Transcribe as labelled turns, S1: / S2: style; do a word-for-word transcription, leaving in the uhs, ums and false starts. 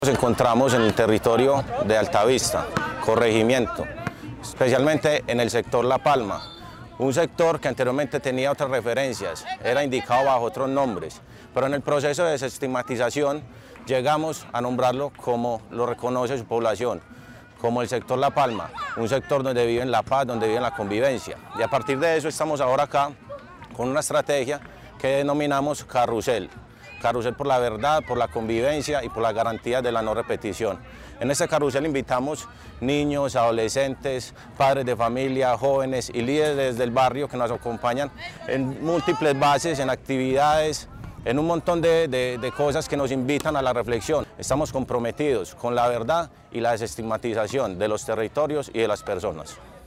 S1: Nos encontramos en el territorio de Altavista, corregimiento, especialmente en el sector La Palma, un sector que anteriormente tenía otras referencias, era indicado bajo otros nombres, pero en el proceso de desestigmatización llegamos a nombrarlo como lo reconoce su población, como el sector La Palma, un sector donde viven la paz, donde viven la convivencia. Y a partir de eso estamos ahora acá con una estrategia que denominamos Carrusel. Carrusel por la verdad, por la convivencia y por las garantías de la no repetición. En este carrusel invitamos niños, adolescentes, padres de familia, jóvenes y líderes del barrio que nos acompañan en múltiples bases, en actividades, en un montón de, de, de cosas que nos invitan a la reflexión. Estamos comprometidos con la verdad y la desestigmatización de los territorios y de las personas.